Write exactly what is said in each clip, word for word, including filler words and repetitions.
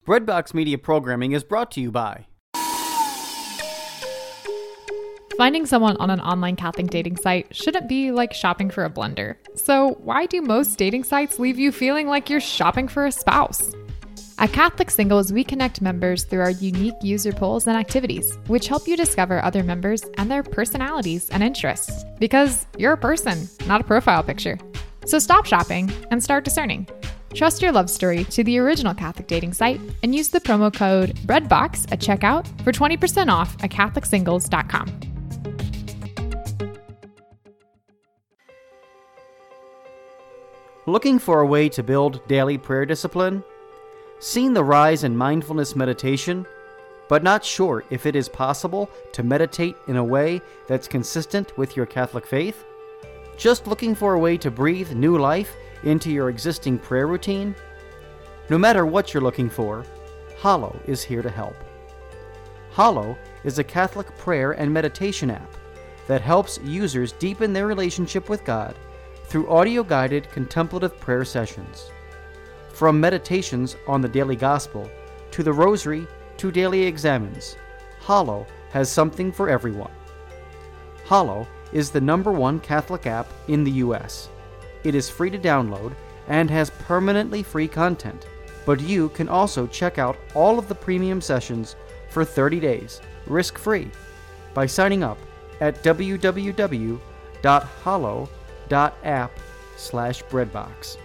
Breadbox Media programming is brought to you by... Finding someone on an online Catholic dating site shouldn't be like shopping for a blender. So why do most dating sites leave you feeling like you're shopping for a spouse? At Catholic Singles, we connect members through our unique user polls and activities, which help you discover other members and their personalities and interests. Because you're a person, not a profile picture. So stop shopping and start discerning. Trust your love story to the original Catholic dating site and use the promo code BREADBOX at checkout for twenty percent off at Catholic Singles dot com. Looking for a way to build daily prayer discipline? Seen the rise in mindfulness meditation, but not sure if it is possible to meditate in a way that's consistent with your Catholic faith? Just looking for a way to breathe new life into your existing prayer routine? No matter what you're looking for, Hallow is here to help. Hallow is a Catholic prayer and meditation app that helps users deepen their relationship with God through audio-guided contemplative prayer sessions. From meditations on the daily gospel, to the rosary, to daily examens, Hallow has something for everyone. Hallow is the number one Catholic app in the U S. It is free to download and has permanently free content, but you can also check out all of the premium sessions for thirty days, risk-free, by signing up at w w w dot hallow dot app slash breadbox.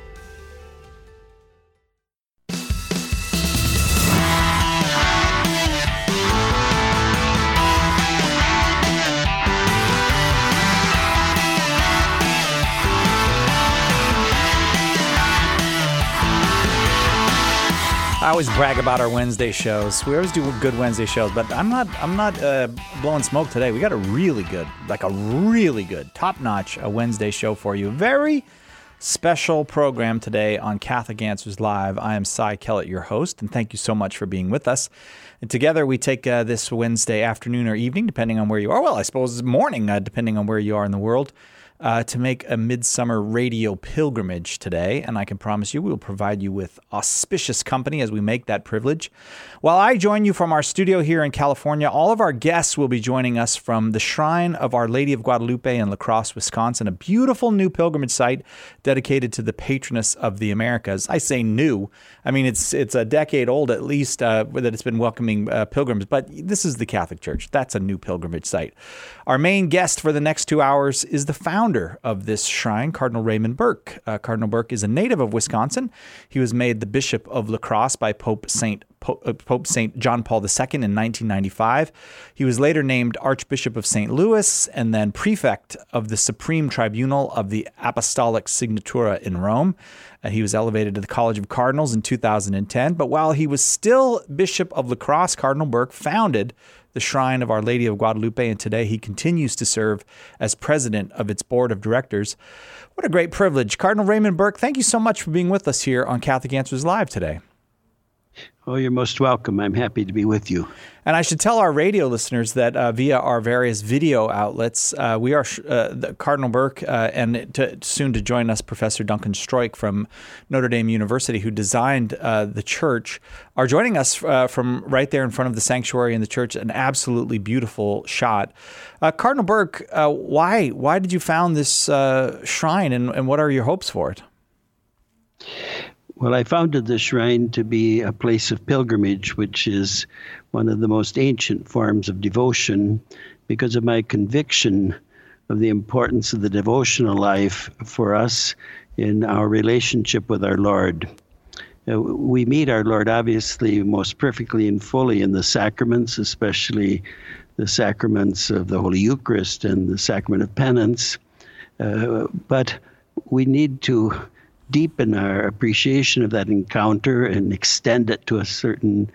I always brag about our Wednesday shows. We always do good Wednesday shows, but I'm not I'm not uh, blowing smoke today. We got a really good, like a really good, top-notch a Wednesday show for you. Very special program today on Catholic Answers Live. I am Cy Kellett, your host, and thank you so much for being with us. And together we take uh, this Wednesday afternoon or evening, depending on where you are. Well, I suppose morning, uh, depending on where you are in the world. Uh, to make a midsummer radio pilgrimage today, and I can promise you we will provide you with auspicious company as we make that privilege. While I join you from our studio here in California, all of our guests will be joining us from the Shrine of Our Lady of Guadalupe in La Crosse, Wisconsin, a beautiful new pilgrimage site dedicated to the patroness of the Americas. I say new. I mean, it's it's a decade old at least uh, that it's been welcoming uh, pilgrims, but this is the Catholic Church. That's a new pilgrimage site. Our main guest for the next two hours is the founder of this shrine, Cardinal Raymond Burke. Uh, Cardinal Burke is a native of Wisconsin. He was made the Bishop of La Crosse by Pope Saint Pope Saint John Paul the Second in nineteen ninety-five. He was later named Archbishop of Saint Louis and then Prefect of the Supreme Tribunal of the Apostolic Signatura in Rome. Uh, he was elevated to the College of Cardinals in two thousand ten. But while he was still Bishop of La Crosse, Cardinal Burke founded the Shrine of Our Lady of Guadalupe, and today he continues to serve as president of its board of directors. What a great privilege. Cardinal Raymond Burke, thank you so much for being with us here on Catholic Answers Live today. Oh, you're most welcome. I'm happy to be with you. And I should tell our radio listeners that uh, via our various video outlets, uh, we are uh, the Cardinal Burke uh, and to, soon to join us, Professor Duncan Stroik from Notre Dame University, who designed uh, the church, are joining us uh, from right there in front of the sanctuary in the church. An absolutely beautiful shot. Uh, Cardinal Burke, uh, why why did you found this uh, shrine, and, and what are your hopes for it? Well, I founded the shrine to be a place of pilgrimage, which is one of the most ancient forms of devotion, because of my conviction of the importance of the devotional life for us in our relationship with our Lord. Uh, we meet our Lord, obviously, most perfectly and fully in the sacraments, especially the sacraments of the Holy Eucharist and the sacrament of penance. Uh, but we need to deepen our appreciation of that encounter and extend it to a certain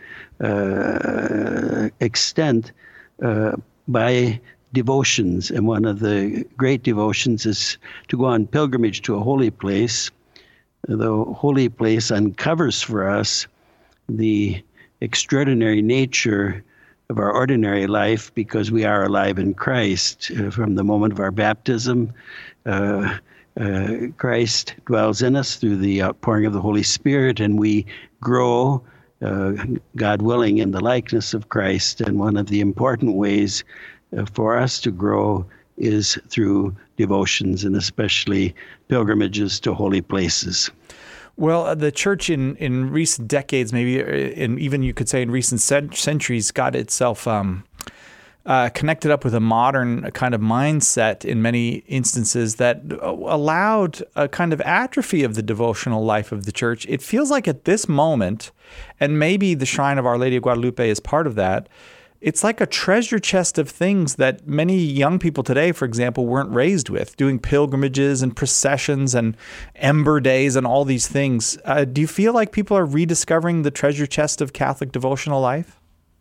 uh, extent uh, by devotions. And one of the great devotions is to go on pilgrimage to a holy place. The holy place uncovers for us the extraordinary nature of our ordinary life, because we are alive in Christ. Uh, from the moment of our baptism, uh, Uh, Christ dwells in us through the outpouring of the Holy Spirit, and we grow uh, God willing, in the likeness of Christ. And one of the important ways uh, for us to grow is through devotions, and especially pilgrimages to holy places. Well, uh, the church in, in recent decades, maybe, and even you could say in recent cent- centuries, got itself um, uh, connected up with a modern kind of mindset in many instances that allowed a kind of atrophy of the devotional life of the church. It feels like at this moment, and maybe the Shrine of Our Lady of Guadalupe is part of that, it's like a treasure chest of things that many young people today, for example, weren't raised with, doing pilgrimages and processions and ember days and all these things. Uh, do you feel like people are rediscovering the treasure chest of Catholic devotional life?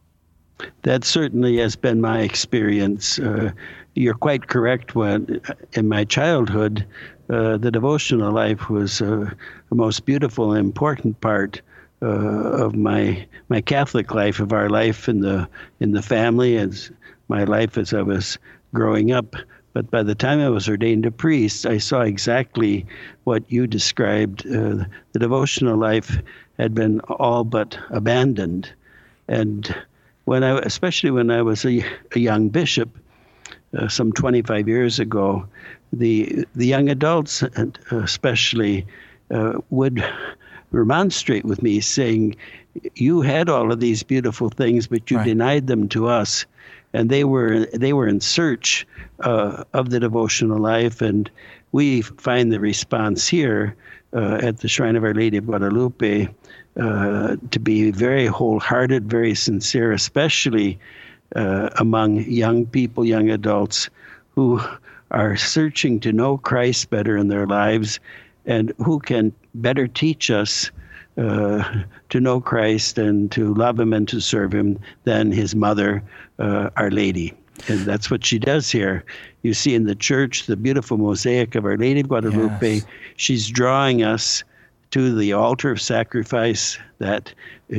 That certainly has been my experience. Uh, you're quite correct. When in my childhood, uh, the devotional life was uh, the most beautiful and important part Uh, of my my Catholic life, of our life in the in the family, as my life as I was growing up. But by the time I was ordained a priest, I saw exactly what you described. Uh, the devotional life had been all but abandoned, and when I, especially when I was a, a young bishop, uh, some twenty-five years ago, the the young adults, especially, uh, would remonstrate with me, saying, "You had all of these beautiful things, but you right. denied them to us." And they were they were in search uh, of the devotional life, and we find the response here uh, at the Shrine of Our Lady of Guadalupe uh, to be very wholehearted, very sincere, especially uh, among young people, young adults who are searching to know Christ better in their lives, and who can better teach us uh, to know Christ and to love him and to serve him than his mother, uh, Our Lady. And that's what she does here. You see in the church the beautiful mosaic of Our Lady of Guadalupe. Yes. She's drawing us to the altar of sacrifice, that uh,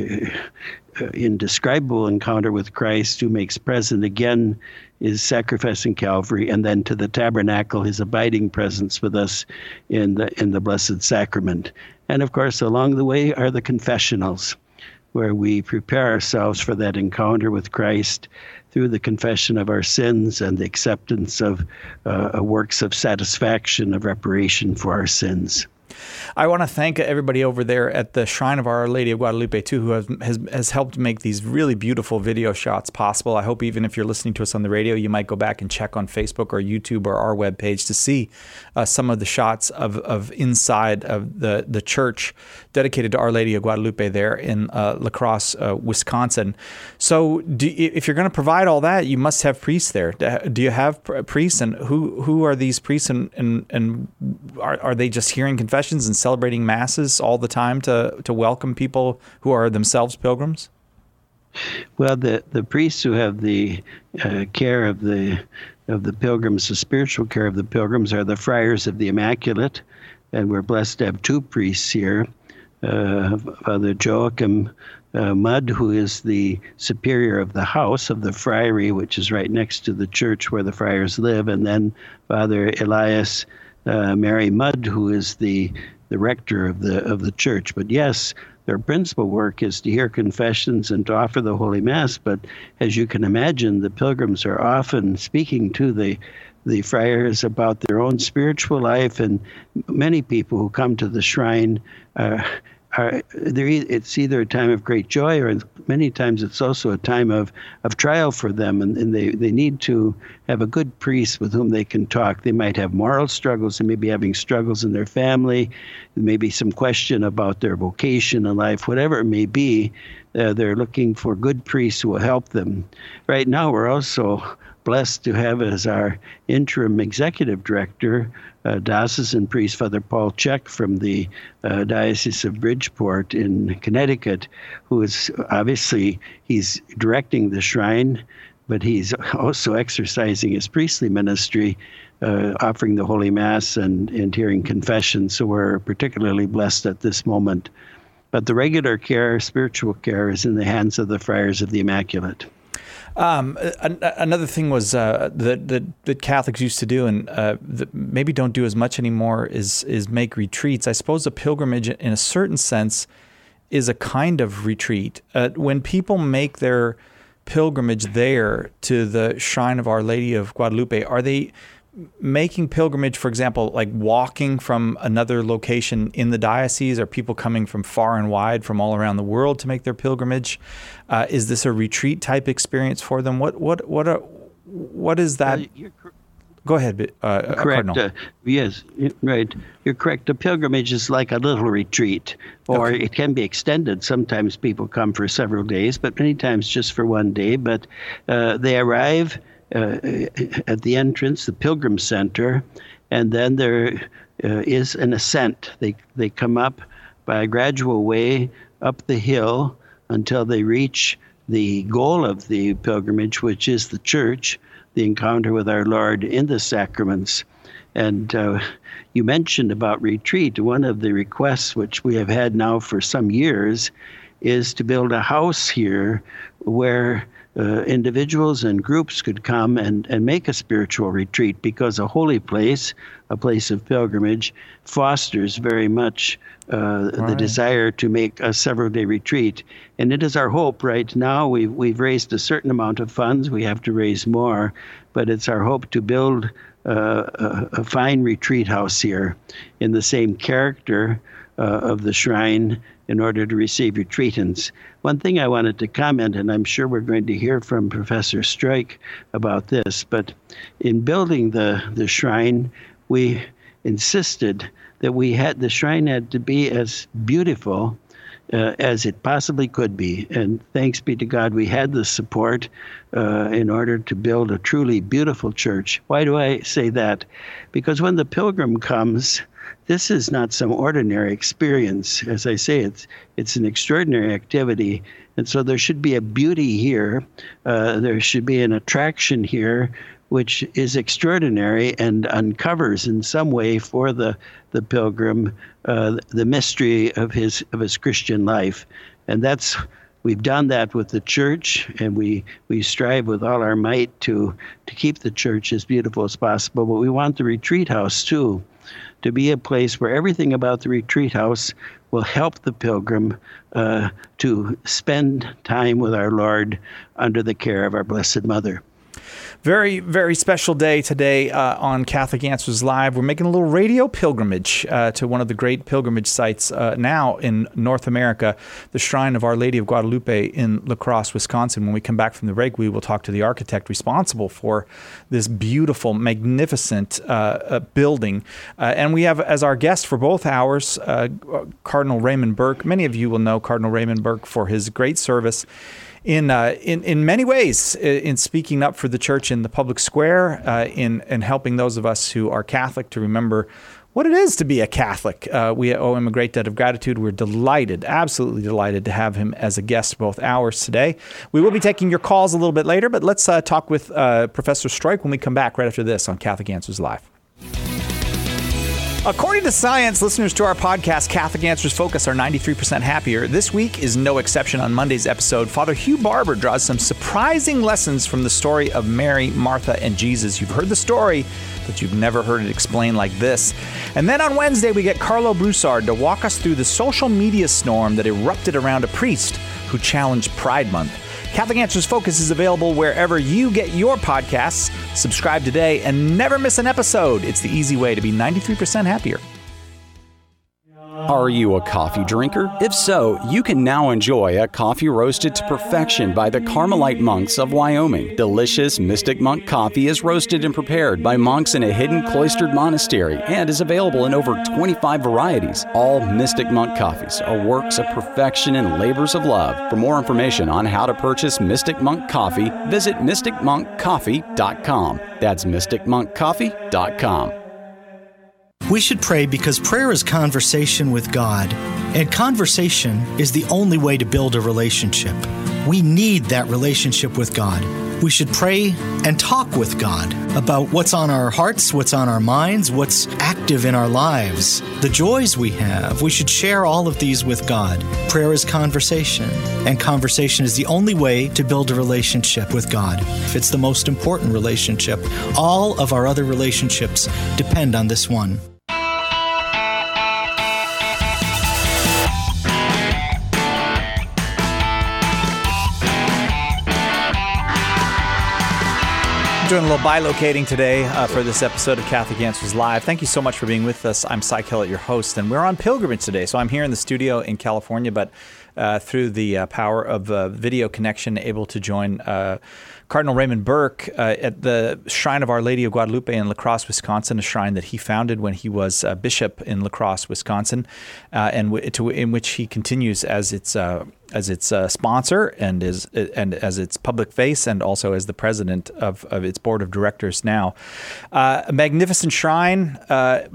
uh, indescribable encounter with Christ, who makes present again his sacrifice in Calvary, and then to the tabernacle, his abiding presence with us in the in the Blessed Sacrament. And of course, along the way are the confessionals, where we prepare ourselves for that encounter with Christ through the confession of our sins and the acceptance of uh, works of satisfaction, of reparation for our sins. I want to thank everybody over there at the Shrine of Our Lady of Guadalupe, too, who has, has, has helped make these really beautiful video shots possible. I hope even if you're listening to us on the radio, you might go back and check on Facebook or YouTube or our webpage to see uh, some of the shots of, of inside of the, the church dedicated to Our Lady of Guadalupe there in uh, La Crosse, uh, Wisconsin. So do, if you're going to provide all that, you must have priests there. Do you have priests? And who, who are these priests? And, and, and are, are they just hearing confessions and celebrating masses all the time to, to welcome people who are themselves pilgrims? Well, the, the priests who have the uh, care of the of the pilgrims, the spiritual care of the pilgrims, are the Friars of the Immaculate, and we're blessed to have two priests here. Uh, Father Joachim uh, Mudd, who is the superior of the house of the friary, which is right next to the church where the friars live, and then Father Elias Uh, Mary Mudd, who is the the rector of the of the church. But yes, their principal work is to hear confessions and to offer the Holy Mass. But as you can imagine, the pilgrims are often speaking to the the friars about their own spiritual life, and many people who come to the shrine uh, are there. It's either a time of great joy, or many times it's also a time of, of trial for them, and, and they, they need to have a good priest with whom they can talk. They might have moral struggles, they may be having struggles in their family, maybe some question about their vocation in life, whatever it may be. Uh, they're looking for good priests who will help them. Right now, we're also blessed to have as our interim executive director uh, diocesan priest Father Paul Check from the uh, Diocese of Bridgeport in Connecticut, who is obviously, he's directing the shrine, but he's also exercising his priestly ministry, uh, offering the Holy Mass and, and hearing confession. So we're particularly blessed at this moment. But the regular care, spiritual care, is in the hands of the Friars of the Immaculate. Um, an- another thing was uh, that, that that Catholics used to do, and uh, that maybe don't do as much anymore, is is make retreats. I suppose a pilgrimage, in a certain sense, is a kind of retreat. Uh, when people make their pilgrimage there to the shrine of Our Lady of Guadalupe, are they making pilgrimage, for example, like walking from another location in the diocese? Are people coming from far and wide from all around the world to make their pilgrimage? Uh, is this a retreat type experience for them? What what what are, what is that? Uh, you're cor- Go ahead, uh, correct. Cardinal. Uh, yes, right. You're correct. A pilgrimage is like a little retreat, or okay. It can be extended. Sometimes people come for several days, but many times just for one day. But uh, they arrive Uh, at the entrance, the Pilgrim Center, and then there uh, is an ascent. They they come up by a gradual way up the hill until they reach the goal of the pilgrimage, which is the church, the encounter with our Lord in the sacraments. And uh, you mentioned about retreat. One of the requests, which we have had now for some years, is to build a house here where Uh, individuals and groups could come and, and make a spiritual retreat, because a holy place, a place of pilgrimage, fosters very much uh, the right. desire to make a several-day retreat. And it is our hope right now. We've, we've raised a certain amount of funds. We have to raise more, but it's our hope to build uh, a, a fine retreat house here in the same character uh, of the shrine in order to receive retreatants. One thing I wanted to comment, and I'm sure we're going to hear from Professor Struik about this, but in building the, the shrine, we insisted that we had the shrine had to be as beautiful uh, as it possibly could be. And thanks be to God, we had the support uh, in order to build a truly beautiful church. Why do I say that? Because when the pilgrim comes, this is not some ordinary experience. As I say, it's it's an extraordinary activity. And so there should be a beauty here. Uh, there should be an attraction here which is extraordinary and uncovers in some way for the, the pilgrim uh, the mystery of his of his Christian life. And that's we've done that with the church, and we, we strive with all our might to, to keep the church as beautiful as possible. But we want the retreat house too, to be a place where everything about the retreat house will help the pilgrim uh, to spend time with our Lord under the care of our Blessed Mother. Very, very special day today uh, on Catholic Answers Live. We're making a little radio pilgrimage uh, to one of the great pilgrimage sites uh, now in North America, the Shrine of Our Lady of Guadalupe in La Crosse, Wisconsin. When we come back from the break, we will talk to the architect responsible for this beautiful, magnificent uh, uh, building. Uh, and we have as our guest for both hours, uh, Cardinal Raymond Burke. Many of you will know Cardinal Raymond Burke for his great service In, uh, in in many ways, in speaking up for the church in the public square, uh, in, in helping those of us who are Catholic to remember what it is to be a Catholic. Uh, we owe him a great debt of gratitude. We're delighted, absolutely delighted to have him as a guest both hours today. We will be taking your calls a little bit later, but let's uh, talk with uh, Professor Struik when we come back right after this on Catholic Answers Live. According to science, listeners to our podcast, Catholic Answers Focus, are ninety-three percent happier. This week is no exception. On Monday's episode, Father Hugh Barber draws some surprising lessons from the story of Mary, Martha, and Jesus. You've heard the story, but you've never heard it explained like this. And then on Wednesday, we get Carlo Broussard to walk us through the social media storm that erupted around a priest who challenged Pride Month. Catholic Answers Focus is available wherever you get your podcasts. Subscribe today and never miss an episode. It's the easy way to be ninety-three percent happier. Are you a coffee drinker? If so, you can now enjoy a coffee roasted to perfection by the Carmelite monks of Wyoming. Delicious Mystic Monk coffee is roasted and prepared by monks in a hidden cloistered monastery and is available in over twenty-five varieties. All Mystic Monk coffees are works of perfection and labors of love. For more information on how to purchase Mystic Monk coffee, visit mystic monk coffee dot com. That's mystic monk coffee dot com. We should pray because prayer is conversation with God, and conversation is the only way to build a relationship. We need that relationship with God. We should pray and talk with God about what's on our hearts, what's on our minds, what's active in our lives, the joys we have. We should share all of these with God. Prayer is conversation, and conversation is the only way to build a relationship with God. It's the most important relationship. All of our other relationships depend on this one. Doing a little bilocating today uh, for this episode of Catholic Answers Live. Thank you so much for being with us. I'm Cy Kellett, your host, and we're on pilgrimage today. So I'm here in the studio in California, but uh, through the uh, power of uh, video connection, able to join uh, Cardinal Raymond Burke uh, at the Shrine of Our Lady of Guadalupe in La Crosse, Wisconsin, a shrine that he founded when he was uh, bishop in La Crosse, Wisconsin, uh, and w- to, in which he continues as its uh, as its uh, sponsor and is and as its public face, and also as the president of, of its board of directors now. Uh, a magnificent shrine. Uh,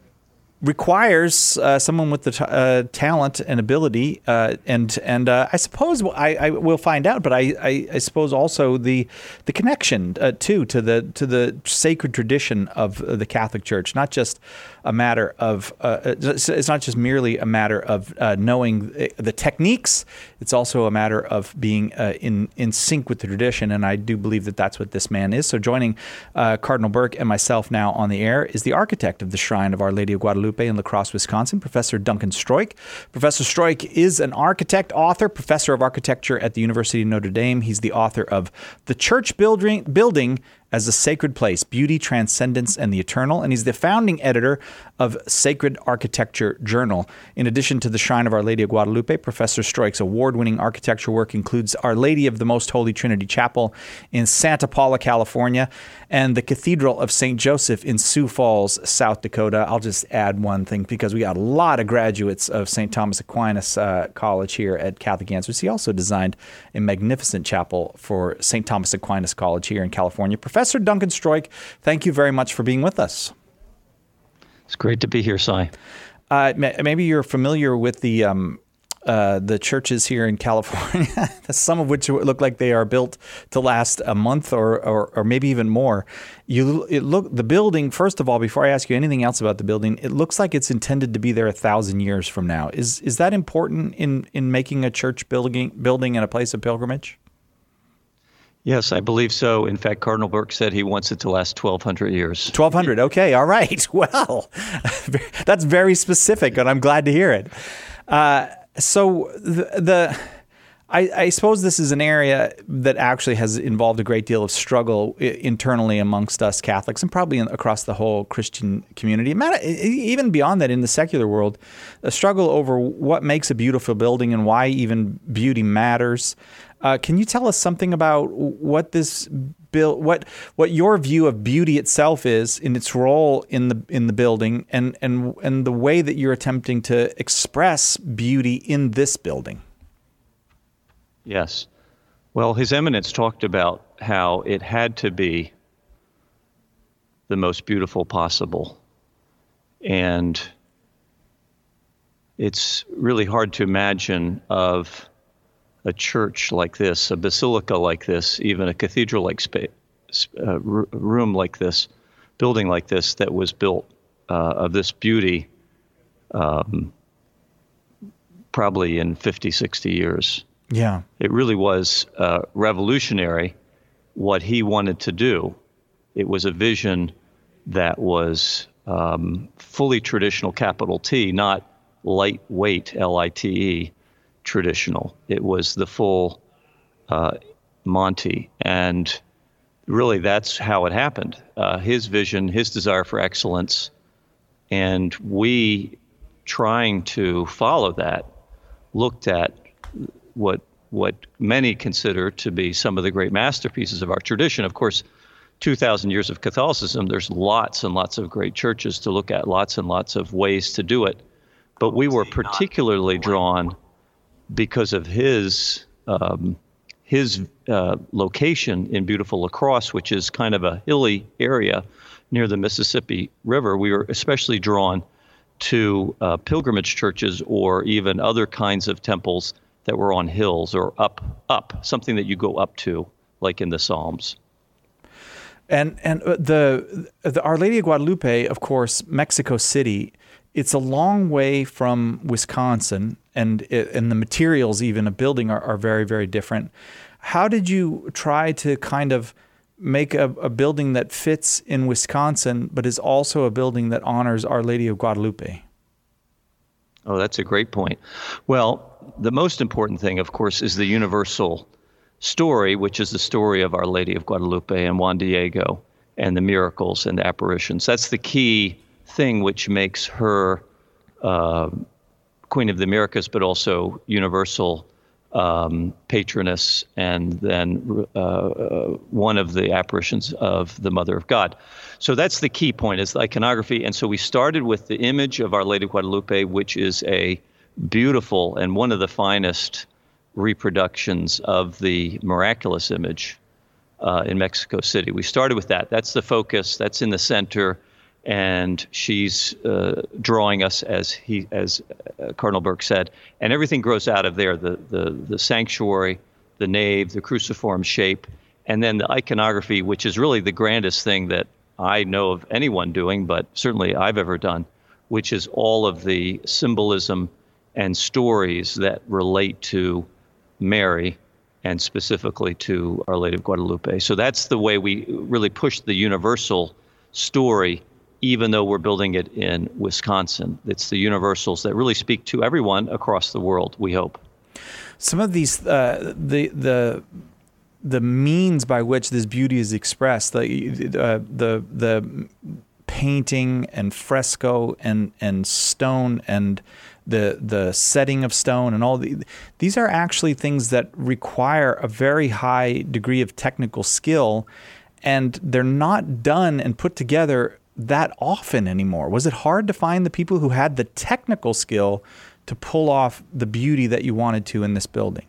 requires uh, someone with the t- uh, talent and ability, uh, and and uh, I suppose I, I will find out. But I, I, I suppose also the the connection uh, too to the to the sacred tradition of the Catholic Church. Not just a matter of uh, it's, it's not just merely a matter of uh, knowing the techniques. It's also a matter of being uh, in in sync with the tradition. And I do believe that that's what this man is. So joining uh, Cardinal Burke and myself now on the air is the architect of the Shrine of Our Lady of Guadalupe in La Crosse, Wisconsin, Professor Duncan Stroik. Professor Stroik is an architect, author, professor of architecture at the University of Notre Dame. He's the author of The Church Building, Building as a Sacred Place, Beauty, Transcendence, and the Eternal. And he's the founding editor of Sacred Architecture Journal. In addition to the Shrine of Our Lady of Guadalupe, Professor Stroik's award-winning architecture work includes Our Lady of the Most Holy Trinity Chapel in Santa Paula, California, and the Cathedral of Saint Joseph in Sioux Falls, South Dakota. I'll just add one thing, because we got a lot of graduates of Saint Thomas Aquinas uh, College here at Catholic Answers. He also designed a magnificent chapel for Saint Thomas Aquinas College here in California. Professor Duncan Stroik, thank you very much for being with us. It's great to be here, Cy. Uh, maybe you're familiar with the um, uh, the churches here in California, some of which look like they are built to last a month or or, or maybe even more. You it look the building. First of all, before I ask you anything else about the building, it looks like it's intended to be there a thousand years from now. Is is that important in in making a church building building and a place of pilgrimage? Yes, I believe so. In fact, Cardinal Burke said he wants it to last twelve hundred years. twelve hundred, okay, all right. Well, that's very specific, and I'm glad to hear it. Uh, so the, the I, I suppose this is an area that actually has involved a great deal of struggle internally amongst us Catholics, and probably in, across the whole Christian community. Even beyond that, in the secular world, a struggle over what makes a beautiful building and why even beauty matters. Uh, can you tell us something about what this build, what what your view of beauty itself is in its role in the in the building, and and and the way that you're attempting to express beauty in this building? Yes. Well, His Eminence talked about how it had to be the most beautiful possible. And it's really hard to imagine of a church like this, a basilica like this, even a cathedral like space, uh, r- room like this, building like this that was built uh, of this beauty um, probably in fifty, sixty years. Yeah. It really was uh, revolutionary what he wanted to do. It was a vision that was um, fully traditional, capital T, not lightweight, L I T E, traditional. It was the full uh, Monty. And really that's how it happened. Uh, his vision, his desire for excellence, and we trying to follow that, looked at what what many consider to be some of the great masterpieces of our tradition. Of course, two thousand years of Catholicism, there's lots and lots of great churches to look at, lots and lots of ways to do it. But we were particularly drawn because of his um, his uh, location in beautiful La Crosse, which is kind of a hilly area near the Mississippi River. We were especially drawn to uh, pilgrimage churches or even other kinds of temples that were on hills or up, up, something that you go up to, like in the Psalms. And and the, the Our Lady of Guadalupe, of course, Mexico City, it's a long way from Wisconsin, and it, and the materials even of building are, are very, very different. How did you try to kind of make a, a building that fits in Wisconsin, but is also a building that honors Our Lady of Guadalupe? Oh, that's a great point. Well, the most important thing, of course, is the universal story, which is the story of Our Lady of Guadalupe and Juan Diego and the miracles and the apparitions. That's the key thing which makes her uh, Queen of the Americas, but also universal um, patroness, and then uh, uh, one of the apparitions of the Mother of God. So that's the key point, is the iconography. And so we started with the image of Our Lady of Guadalupe, which is a beautiful and one of the finest reproductions of the miraculous image uh, in Mexico City. We started with that. That's the focus. That's in the center. And she's uh, drawing us, as he, as uh, Cardinal Burke said, and everything grows out of there: the the the sanctuary, the nave, the cruciform shape, and then the iconography, which is really the grandest thing that I know of anyone doing, but certainly I've ever done, which is all of the symbolism and stories that relate to Mary, and specifically to Our Lady of Guadalupe. So that's the way we really push the universal story, even though we're building it in Wisconsin. It's the universals that really speak to everyone across the world, we hope. Some of these, uh, the the the means by which this beauty is expressed, the uh, the the painting and fresco and and stone and the the setting of stone and all the, these are actually things that require a very high degree of technical skill, and they're not done and put together that often anymore. Was it hard to find the people who had the technical skill to pull off the beauty that you wanted to in this building?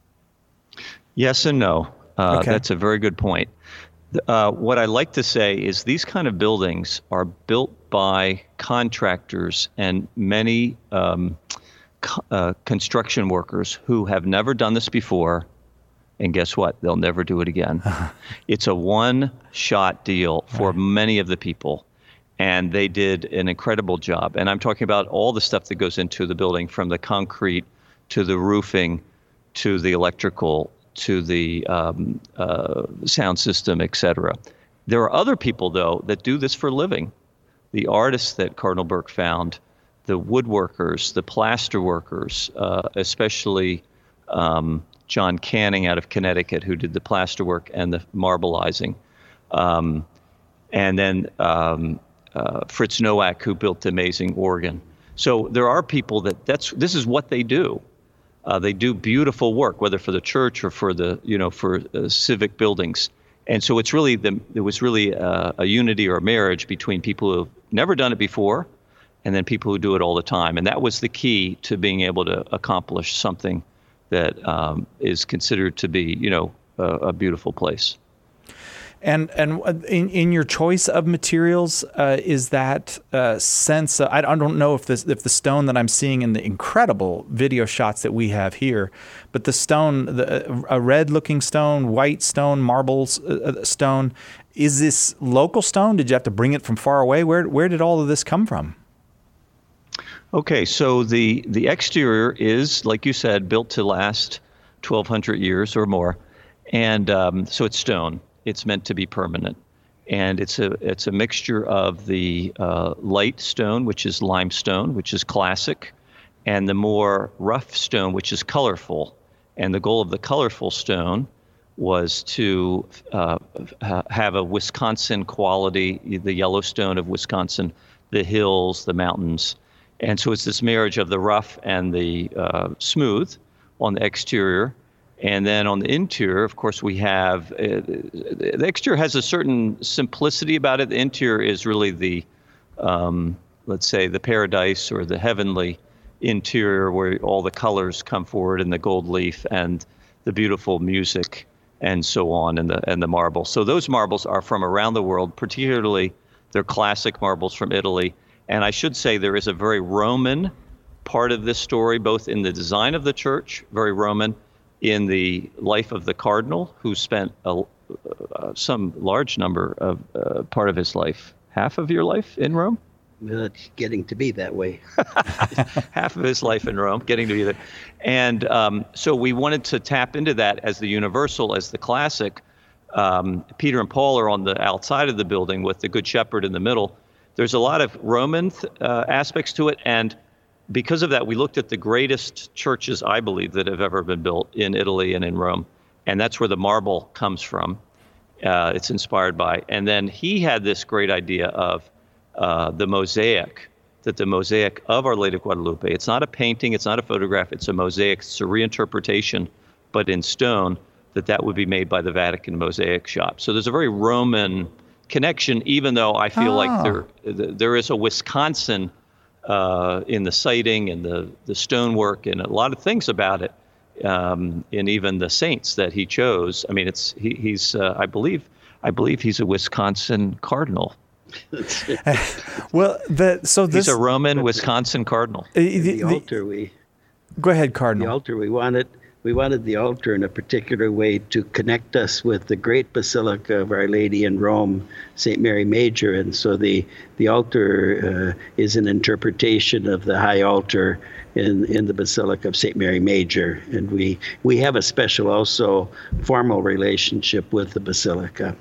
Yes and no. Uh, okay. That's a very good point. Uh, what I like to say is these kind of buildings are built by contractors and many um, co- uh, construction workers who have never done this before. And guess what? They'll never do it again. It's a one-shot deal for right. many of the people. And they did an incredible job. And I'm talking about all the stuff that goes into the building, from the concrete to the roofing to the electrical to the um, uh, sound system, et cetera. There are other people, though, that do this for a living. The artists that Cardinal Burke found, the woodworkers, the plaster workers, uh, especially um, John Canning out of Connecticut, who did the plaster work and the marbleizing. Um, and then um, uh, Fritz Nowak, who built the amazing organ. So there are people that that's this is what they do. Uh, they do beautiful work, whether for the church or for the, you know, for uh, civic buildings. And so it's really, the, it was really uh, a unity or a marriage between people who have never done it before and then people who do it all the time. And that was the key to being able to accomplish something that um, is considered to be, you know, a, a beautiful place. And and in, in your choice of materials, uh, is that uh, sense? Of, I don't know if this if the stone that I'm seeing in the incredible video shots that we have here, but the stone, the, a red-looking stone, white stone, marble uh, stone, is this local stone? Did you have to bring it from far away? Where where did all of this come from? Okay, so the the exterior is, like you said, built to last twelve hundred years or more, and um, so it's stone. It's meant to be permanent, and it's a it's a mixture of the uh, light stone, which is limestone, which is classic, and the more rough stone, which is colorful. And the goal of the colorful stone was to uh, ha- have a Wisconsin quality, the Yellowstone of Wisconsin, the hills, the mountains, and so it's this marriage of the rough and the uh, smooth on the exterior. And then on the interior, of course, we have, uh, the exterior has a certain simplicity about it. The interior is really the, um, let's say, the paradise or the heavenly interior where all the colors come forward, and the gold leaf and the beautiful music and so on, and the and the marble. So those marbles are from around the world, particularly they're classic marbles from Italy. And I should say there is a very Roman part of this story, both in the design of the church, very Roman, in the life of the cardinal, who spent a, uh, some large number of uh, part of his life, half of your life in Rome? Well, it's getting to be that way. Half of his life in Rome, getting to be there. And um, so we wanted to tap into that as the universal, as the classic. Um, Peter and Paul are on the outside of the building with the Good Shepherd in the middle. There's a lot of Roman uh, aspects to it, and because of that, we looked at the greatest churches, I believe, that have ever been built in Italy and in Rome. and that's where the marble comes from. Uh, it's inspired by. And then he had this great idea of uh, the mosaic, that the mosaic of Our Lady of Guadalupe, it's not a painting, it's not a photograph, it's a mosaic, it's a reinterpretation, but in stone, that that would be made by the Vatican Mosaic Shop. So there's a very Roman connection, even though I feel oh. like there there is a Wisconsin uh, in the siting and the, the stonework and a lot of things about it. Um, and even the saints that he chose. I mean, it's he, he's uh, I believe I believe he's a Wisconsin Cardinal. well, the so this he's a Roman Wisconsin Cardinal. Uh, the, the altar we go ahead, Cardinal. The altar we wanted we wanted the altar in a particular way to connect us with the great Basilica of Our Lady in Rome, Saint Mary Major, and so the the altar uh, is an interpretation of the high altar in in the Basilica of Saint Mary Major, and we we have a special also formal relationship with the Basilica.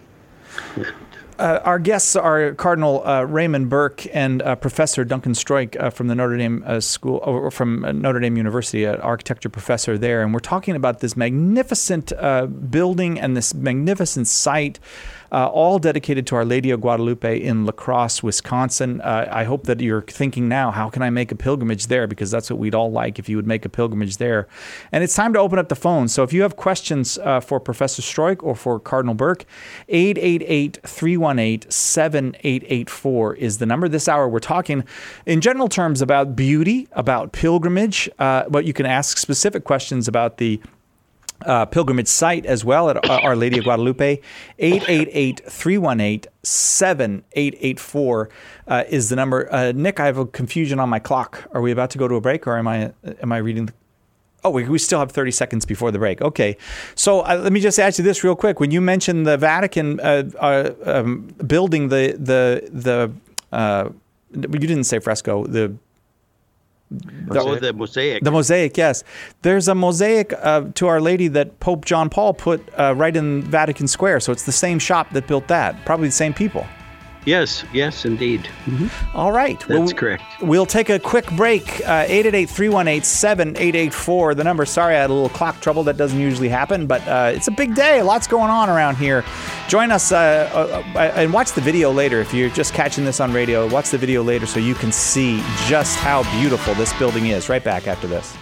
Uh, our guests are Cardinal uh, Raymond Burke and uh, Professor Duncan Stroik uh, from the Notre Dame uh, School, or from Notre Dame University, an architecture professor there, and we're talking about this magnificent uh, building and this magnificent site. Uh, all dedicated to Our Lady of Guadalupe in La Crosse, Wisconsin. Uh, I hope that you're thinking now, how can I make a pilgrimage there? Because that's what we'd all like if you would make a pilgrimage there. And it's time to open up the phone. So if you have questions uh, for Professor Stroik or for Cardinal Burke, eight eight eight, three one eight, seven eight eight four is the number. This hour we're talking in general terms about beauty, about pilgrimage, uh, but you can ask specific questions about the Uh, pilgrimage site as well at uh, Our Lady of Guadalupe. Eight eight eight, three one eight, seven eight eight four uh, is the number. Uh, Nick, I have a confusion on my clock. Are we about to go to a break, or am I am I reading? The... Oh, we, we still have thirty seconds before the break. Okay, so uh, let me just ask you this real quick. When you mentioned the Vatican uh, uh, um, building the the the, uh, you didn't say fresco the. The, oh, the mosaic. The mosaic, yes. There's a mosaic uh, to Our Lady that Pope John Paul put uh, right in Vatican Square. So it's the same shop that built that. Probably the same people. Yes, yes, indeed. Mm-hmm. All right. That's well, correct. We'll take a quick break. Uh, eight eight eight, three one eight, seven eight eight four. The number, sorry, I had a little clock trouble. That doesn't usually happen, but uh, it's a big day. Lots going on around here. Join us uh, uh, and watch the video later. If you're just catching this on radio, watch the video later so you can see just how beautiful this building is. Right back after this.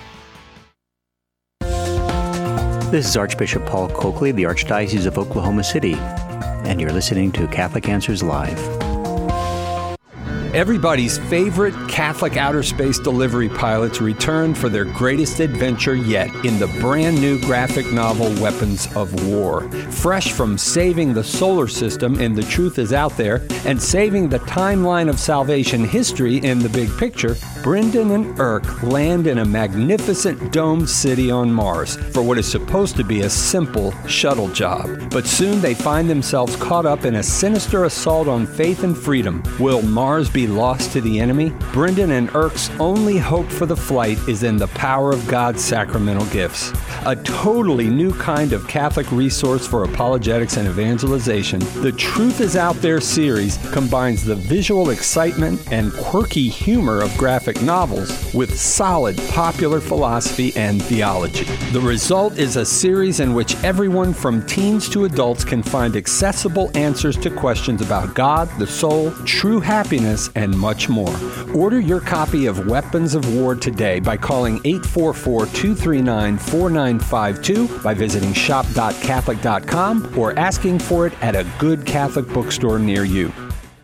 This is Archbishop Paul Coakley, the Archdiocese of Oklahoma City, and you're listening to Catholic Answers Live. Everybody's favorite Catholic outer space delivery pilots return for their greatest adventure yet in the brand new graphic novel Weapons of War. Fresh from saving the solar system in The Truth Is Out There and saving the timeline of salvation history in The Big Picture, Brendan and Irk land in a magnificent domed city on Mars for what is supposed to be a simple shuttle job. But soon they find themselves caught up in a sinister assault on faith and freedom. Will Mars be lost to the enemy? Brendan and Irk's only hope for the flight is in the power of God's sacramental gifts. A totally new kind of Catholic resource for apologetics and evangelization, The Truth Is Out There series combines the visual excitement and quirky humor of graphic novels with solid popular philosophy and theology. The result is a series in which everyone from teens to adults can find accessible answers to questions about God, the soul, true happiness, and much more. Order your copy of Weapons of War today by calling eight four four, two three nine, four nine five two, by visiting shop dot catholic dot com, or asking for it at a good Catholic bookstore near you.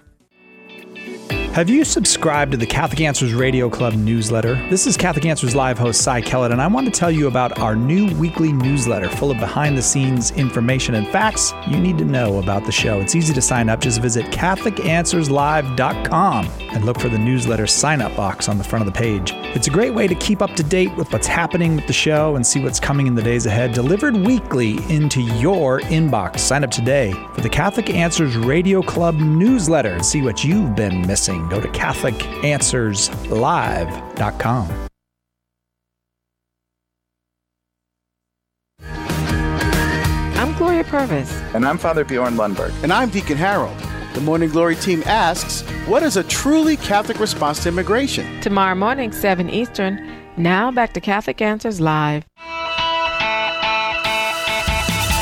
Have you subscribed to the Catholic Answers Radio Club newsletter? This is Catholic Answers Live host Cy Kellett, and I want to tell you about our new weekly newsletter full of behind-the-scenes information and facts you need to know about the show. It's easy to sign up. Just visit Catholic Answers Live dot com and look for the newsletter sign-up box on the front of the page. It's a great way to keep up to date with what's happening with the show and see what's coming in the days ahead, delivered weekly into your inbox. Sign up today for the Catholic Answers Radio Club newsletter and see what you've been missing. Go to Catholic Answers Live dot com. I'm Gloria Purvis. And I'm Father Bjorn Lundberg. And I'm Deacon Harold. The Morning Glory team asks, what is a truly Catholic response to immigration? Tomorrow morning, seven Eastern. Now back to Catholic Answers Live.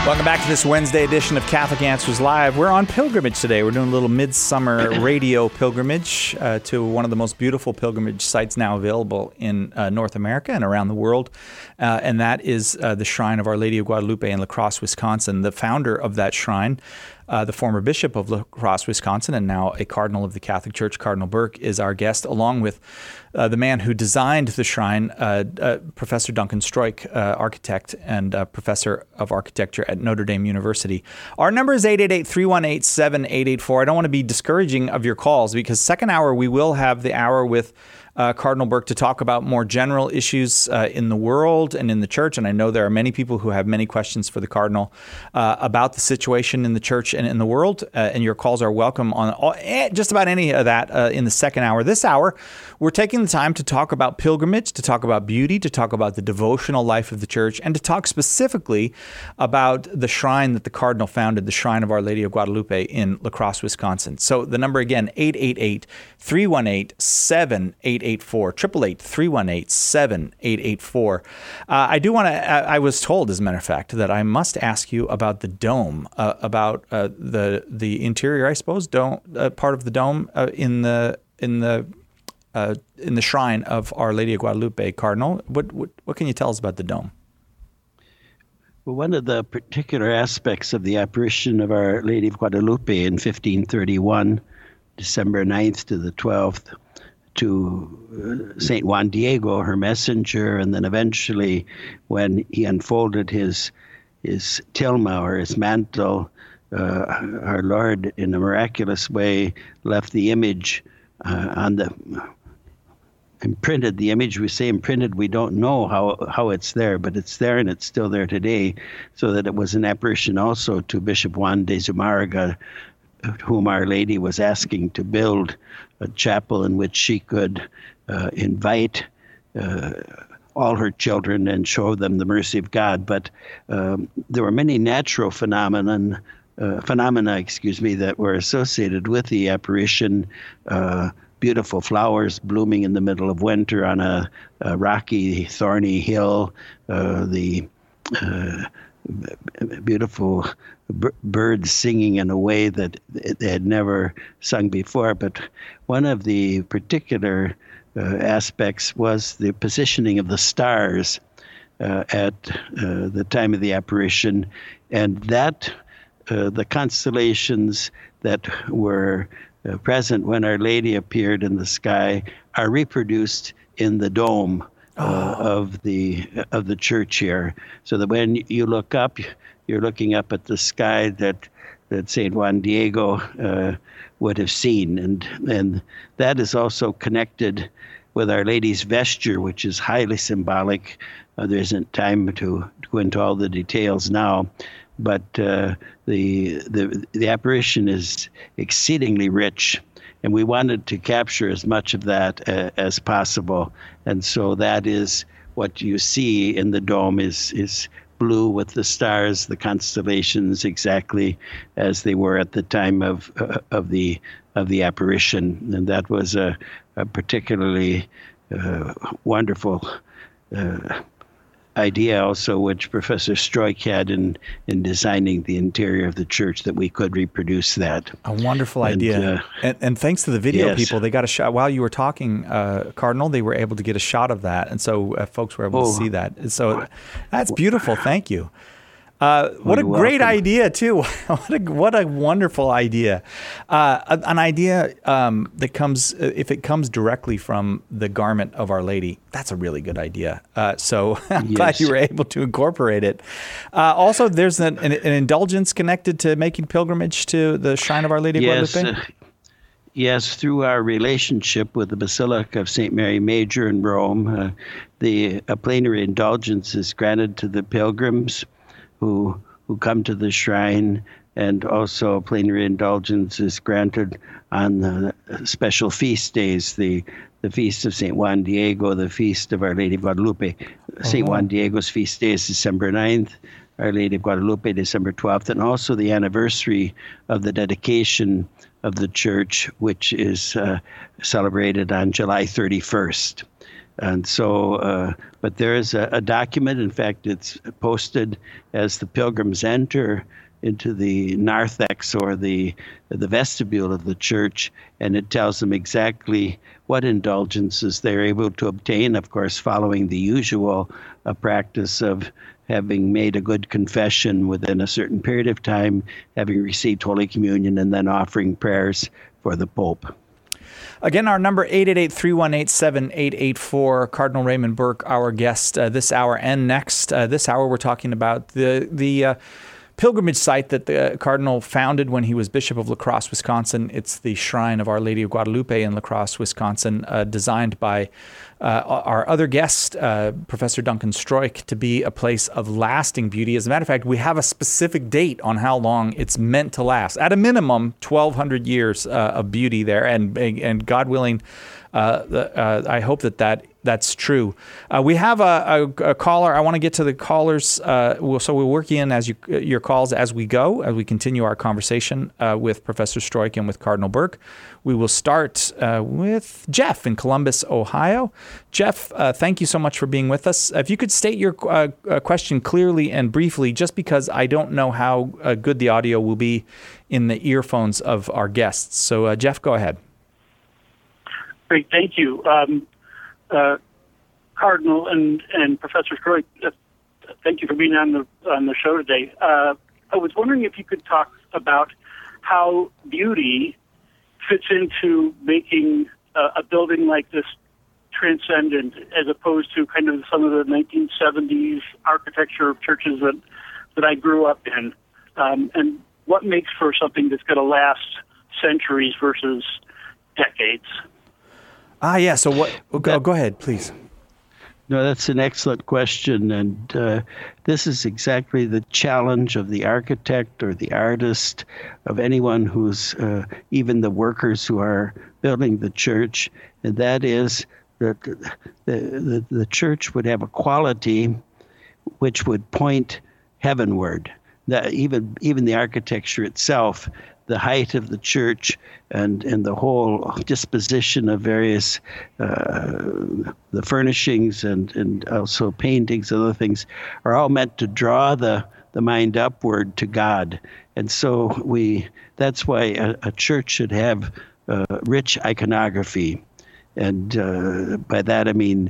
Welcome back to this Wednesday edition of Catholic Answers Live. We're on pilgrimage today. We're doing a little midsummer radio pilgrimage uh, to one of the most beautiful pilgrimage sites now available in uh, North America and around the world, uh, and that is uh, the Shrine of Our Lady of Guadalupe in La Crosse, Wisconsin. The founder of that shrine, Uh, the former bishop of La Crosse, Wisconsin, and now a cardinal of the Catholic Church, Cardinal Burke, is our guest, along with uh, the man who designed the shrine, uh, uh, Professor Duncan Stroik, uh, architect and uh, professor of architecture at Notre Dame University. Our number is eight eight eight, three one eight, seven eight eight four. I don't want to be discouraging of your calls because second hour we will have the hour with Uh, Cardinal Burke to talk about more general issues uh, in the world and in the church. And I know there are many people who have many questions for the Cardinal uh, about the situation in the church and in the world. Uh, and your calls are welcome on all, eh, just about any of that uh, in the second hour. This hour, we're taking the time to talk about pilgrimage, to talk about beauty, to talk about the devotional life of the church, and to talk specifically about the shrine that the Cardinal founded, the Shrine of Our Lady of Guadalupe in La Crosse, Wisconsin. So the number again, eight eight eight, three one eight, seven eight eight four, eight eight eight, three one eight, seven eight eight four. Uh, I do want to, I was told, as a matter of fact, that I must ask you about the dome, uh, about uh, the the interior, I suppose, dome, uh, part of the dome uh, in the in the uh, in the shrine of Our Lady of Guadalupe, Cardinal. What, what what can you tell us about the dome? Well, one of the particular aspects of the apparition of Our Lady of Guadalupe in fifteen thirty-one, December ninth to the twelfth, to uh, Saint Juan Diego, her messenger, and then eventually when he unfolded his his tilma, or his mantle, uh, our Lord, in a miraculous way, left the image uh, on the, imprinted the image. We say imprinted, we don't know how, how it's there, but it's there and it's still there today, so that it was an apparition also to Bishop Juan de Zumárraga, whom Our Lady was asking to build a chapel in which she could uh, invite uh, all her children and show them the mercy of God. But um, there were many natural phenomenon, uh, phenomena, excuse me, that were associated with the apparition. Uh, beautiful flowers blooming in the middle of winter on a, a rocky, thorny hill. Uh, the uh, beautiful b- birds singing in a way that they had never sung before. But one of the particular uh, aspects was the positioning of the stars uh, at uh, the time of the apparition, and that uh, the constellations that were uh, present when Our Lady appeared in the sky are reproduced in the dome Uh, of the of the church here, so that when you look up, you're looking up at the sky that that Saint Juan Diego uh, would have seen, and and that is also connected with Our Lady's vesture, which is highly symbolic. Uh, there isn't time to, to go into all the details now, but uh, the the the apparition is exceedingly rich. And we wanted to capture as much of that uh, as possible. And so that is what you see in the dome is is blue with the stars, the constellations, exactly as they were at the time of uh, of the of the apparition. And that was a, a particularly uh, wonderful uh, idea also, which Professor Stroik had in, in designing the interior of the church, that we could reproduce that. A wonderful and, idea. Uh, and, and thanks to the video yes. people, they got a shot. While you were talking, uh, Cardinal, they were able to get a shot of that. And so uh, folks were able oh. to see that. And so that's beautiful. Thank you. Uh, what You're a great welcome. idea, too. what, a, what a wonderful idea. Uh, an idea um, that comes, if it comes directly from the garment of Our Lady, that's a really good idea. Uh, so I'm Yes. glad you were able to incorporate it. Uh, also, there's an, an, an indulgence connected to making pilgrimage to the Shrine of Our Lady of yes, Guadalupe? uh, yes, through our relationship with the Basilica of Saint Mary Major in Rome, uh, the a plenary indulgence is granted to the pilgrims who who come to the shrine, and also plenary indulgence is granted on the special feast days, the the feast of Saint Juan Diego, the feast of Our Lady of Guadalupe. Oh. Saint Juan Diego's feast day is December ninth, Our Lady of Guadalupe, December twelfth, and also the anniversary of the dedication of the church, which is uh, celebrated on July thirty-first. And so, uh, but there is a, a document. In fact, it's posted as the pilgrims enter into the narthex or the the vestibule of the church, and it tells them exactly what indulgences they're able to obtain, of course, following the usual uh, practice of having made a good confession within a certain period of time, having received Holy Communion, and then offering prayers for the Pope. Again, our number, eight eight eight, three one eight, seven eight eight four. Cardinal Raymond Burke, our guest uh, this hour and next. Uh, this hour, we're talking about the the uh, pilgrimage site that the Cardinal founded when he was Bishop of La Crosse, Wisconsin. It's the Shrine of Our Lady of Guadalupe in La Crosse, Wisconsin, uh, designed by uh, our other guest, uh, Professor Duncan Stroik, to be a place of lasting beauty. As a matter of fact, we have a specific date on how long it's meant to last. At a minimum, twelve hundred years uh, of beauty there, and and God willing, uh, the, uh, I hope that that that's true. Uh, we have a, a, a caller. I want to get to the callers. Uh, we'll, so we'll work in as you, your calls as we go, as we continue our conversation uh, with Professor Stroik and with Cardinal Burke. We will start uh, with Jeff in Columbus, Ohio. Jeff, uh, thank you so much for being with us. If you could state your uh, question clearly and briefly, just because I don't know how uh, good the audio will be in the earphones of our guests. So, uh, Jeff, go ahead. Great, thank you. Um, Uh, Cardinal and, and Professor Stroik, uh, thank you for being on the on the show today. Uh, I was wondering if you could talk about how beauty fits into making uh, a building like this transcendent, as opposed to kind of some of the nineteen seventies architecture of churches that that I grew up in, um, and what makes for something that's going to last centuries versus decades. Ah, yeah. So what? Go, go ahead, please. No, that's an excellent question. And uh, this is exactly the challenge of the architect or the artist, of anyone who's, uh, even the workers who are building the church. And that is that the, the, the church would have a quality which would point heavenward. That even, even the architecture itself, the height of the church and, and the whole disposition of various, uh, the furnishings and, and also paintings and other things are all meant to draw the, the mind upward to God. And so we, that's why a, a church should have uh, rich iconography. And uh, by that I mean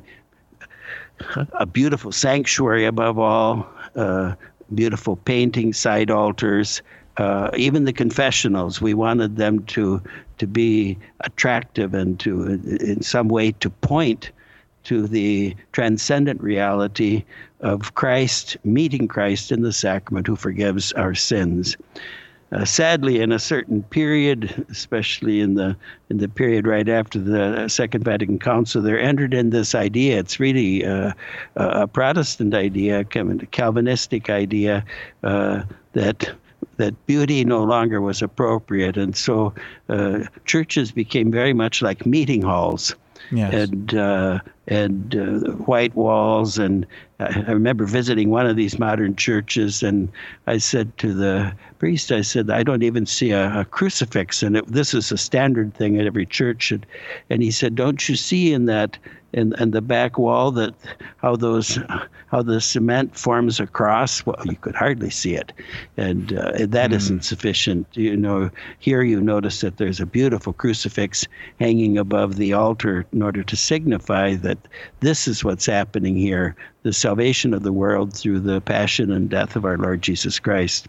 a beautiful sanctuary above all, uh, beautiful painting, side altars, Uh, even the confessionals. We wanted them to to be attractive and to, in some way, to point to the transcendent reality of Christ, meeting Christ in the sacrament who forgives our sins. Uh, sadly, in a certain period, especially in the in the period right after the Second Vatican Council, there entered in this idea. It's really uh, a Protestant idea, a Calvinistic idea, uh, that that beauty no longer was appropriate. And so uh, churches became very much like meeting halls. Yes. And uh, and uh, white walls. And I remember visiting one of these modern churches, and I said to the priest, I said, I don't even see a, a crucifix, and it, this is a standard thing at every church. And, and he said, don't you see in that, in, in the back wall, that how those, how the cement forms a cross? Well, you could hardly see it, and uh, that mm. isn't sufficient. You know, here you notice that there's a beautiful crucifix hanging above the altar in order to signify that this is what's happening here, the salvation of the world through the passion and death of our Lord Jesus Christ.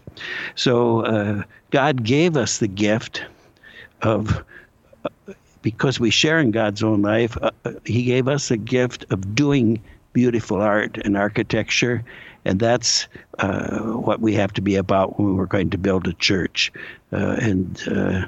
So uh, God gave us the gift of, uh, because we share in God's own life, uh, he gave us a gift of doing beautiful art and architecture, and that's uh, what we have to be about when we're going to build a church. Uh, and uh,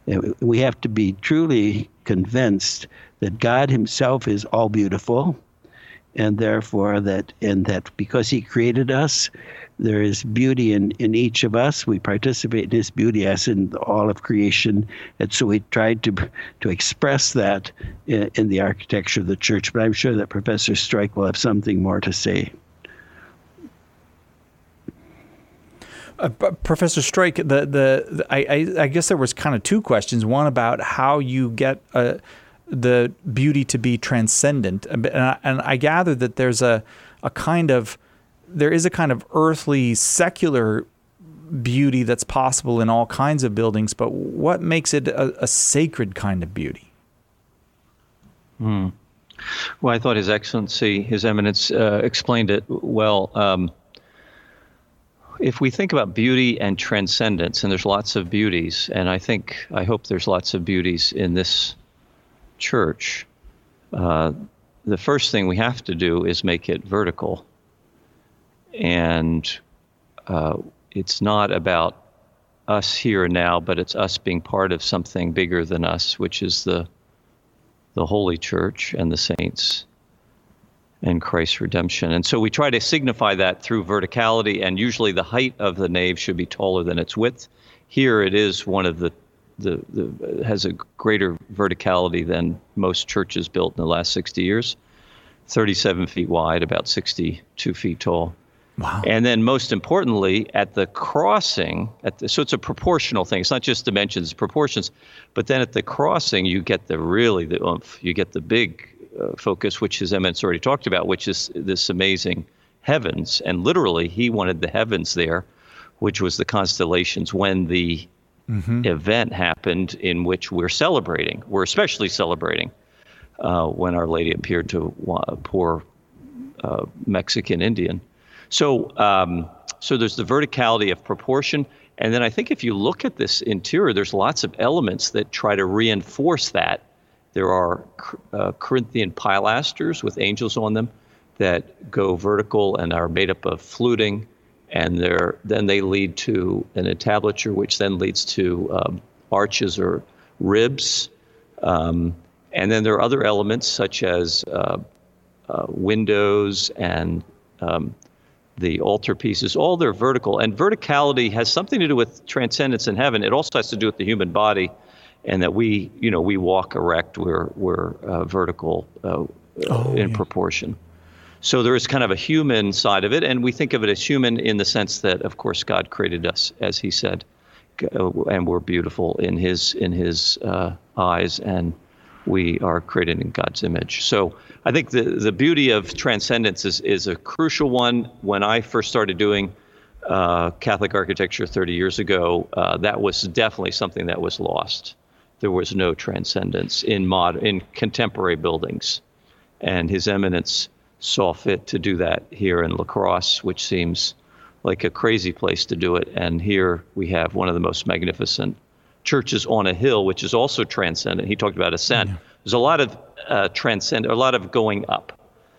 we have to be truly convinced that God himself is all beautiful, and therefore that, and that because he created us, there is beauty in, in each of us. We participate in his beauty as in all of creation. And so we tried to to express that in, in the architecture of the church. But I'm sure that Professor Stroik will have something more to say. Uh, Professor Stroik, the, the, the I, I, I guess there was kind of two questions. One about how you get a, the beauty to be transcendent. And I, and I gather that there's a, a kind of, there is a kind of earthly, secular beauty that's possible in all kinds of buildings, but what makes it a, a sacred kind of beauty? Hmm. Well, I thought His Excellency, His Eminence, uh, explained it well. Um, if we think about beauty and transcendence, and there's lots of beauties, and I think, I hope there's lots of beauties in this church, uh, the first thing we have to do is make it vertical. And uh, it's not about us here and now, but it's us being part of something bigger than us, which is the the Holy Church and the saints and Christ's redemption. And so we try to signify that through verticality, and usually the height of the nave should be taller than its width. Here it is one of the, the, the has a greater verticality than most churches built in the last sixty years, thirty-seven feet wide, about sixty-two feet tall. Wow. And then most importantly, at the crossing, at the, so it's a proportional thing. It's not just dimensions, proportions. But then at the crossing, you get the really the oomph. You get the big uh, focus, which His Eminence already talked about, which is this amazing heavens. And literally, he wanted the heavens there, which was the constellations when the mm-hmm. event happened in which we're celebrating. We're especially celebrating uh, when Our Lady appeared to a poor uh, Mexican Indian. So um, so there's the verticality of proportion. And then I think if you look at this interior, there's lots of elements that try to reinforce that. There are uh, Corinthian pilasters with angels on them that go vertical and are made up of fluting. And they're, then they lead to an entablature, which then leads to um, arches or ribs. Um, and then there are other elements such as uh, uh, windows and um, the altar pieces, all they're vertical. And verticality has something to do with transcendence in heaven. It also has to do with the human body, and that we, you know, we walk erect, we're, we're uh, vertical uh, oh, in yeah. proportion. So there is kind of a human side of it, and we think of it as human in the sense that, of course, God created us, as He said, and we're beautiful in His in His uh, eyes, and we are created in God's image. So I think the, the beauty of transcendence is, is a crucial one. When I first started doing uh, Catholic architecture thirty years ago, uh, that was definitely something that was lost. There was no transcendence in mod in contemporary buildings. And His Eminence saw fit to do that here in La Crosse, which seems like a crazy place to do it. And here we have one of the most magnificent churches on a hill, which is also transcendent. He talked about ascent. Yeah. There's a lot of uh, transcend, a lot of going up.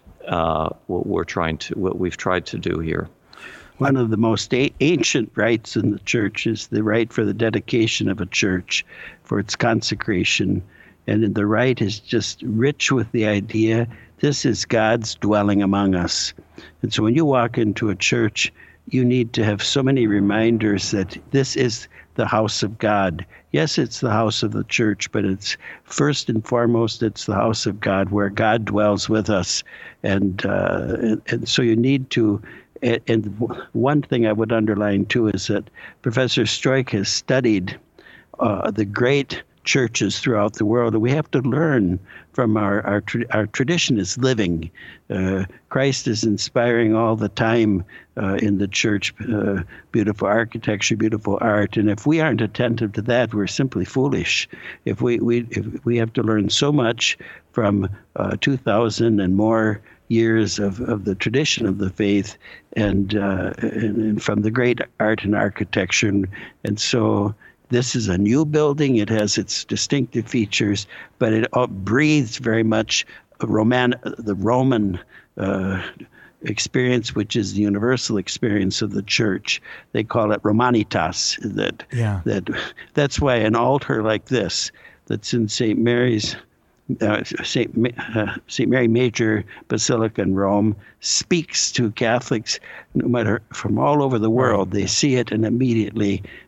Uh, what we're trying to, what we've tried to do here. One of the most a- ancient rites in the church is the rite for the dedication of a church, for its consecration, and the rite is just rich with the idea this is God's dwelling among us. And so when you walk into a church, you need to have so many reminders that this is the house of God. Yes, it's the house of the church, but it's first and foremost, it's the house of God where God dwells with us. And uh, and, and so you need to, and, and one thing I would underline too is that Professor Struik has studied uh, the great churches throughout the world, and we have to learn from our our, our tradition is living. Uh, Christ is inspiring all the time uh, in the church, uh, beautiful architecture, beautiful art, and if we aren't attentive to that, we're simply foolish. If we we if we have to learn so much from uh, two thousand and more years of, of the tradition of the faith, and, uh, and and from the great art and architecture, and, and so. This is a new building. It has its distinctive features, but it breathes very much Roman, the Roman uh, experience, which is the universal experience of the church. They call it Romanitas. That yeah. that that's why an altar like this, that's in Saint Mary's, uh, Saint uh, Saint Mary Major Basilica in Rome, speaks to Catholics, no matter from all over the world. They see it and immediately